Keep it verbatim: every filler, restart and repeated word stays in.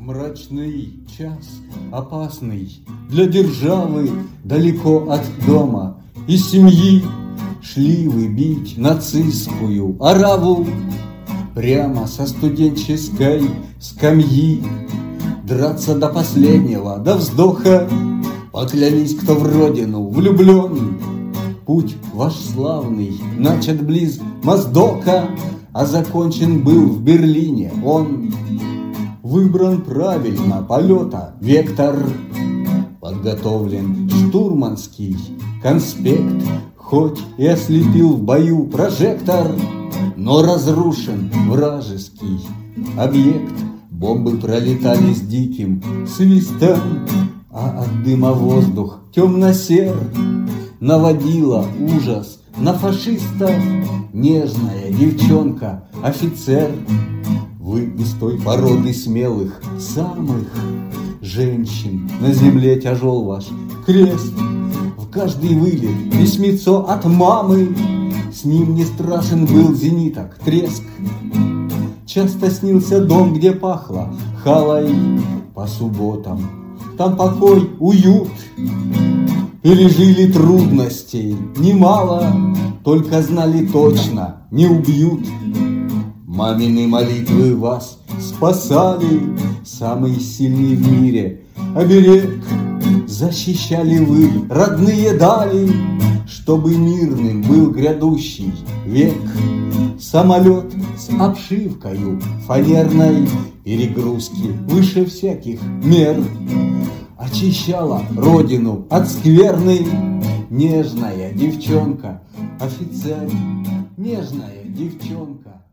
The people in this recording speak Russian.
Мрачный час, опасный для державы, далеко от дома и семьи, шли вы бить нацистскую ораву прямо со студенческой скамьи. Драться до последнего, до вздоха, поклялись, кто в родину влюблен. Путь ваш славный начат близ Моздока, а закончен был в Берлине он. Выбран правильно полета вектор, подготовлен штурманский конспект, хоть и ослепил в бою прожектор, но разрушен вражеский объект. Бомбы пролетали с диким свистом, а от дыма воздух темно-сер наводила ужас на фашистов. Нежная девчонка, офицер, вы из той породы смелых самых женщин. На земле тяжел ваш крест, в каждый вылет письмецо от мамы. С ним не страшен был зениток треск. Часто снился дом, где пахло халой по субботам. Там покой, уют, пережили трудностей немало, только знали точно, не убьют. Мамины молитвы вас спасали, самый сильный в мире оберег. Защищали вы родные дали, чтобы мирным был грядущий век. Самолет с обшивкою фанерной, перегрузки выше всяких мер, очищала родину от скверны. Нежная девчонка, офицер, нежная девчонка.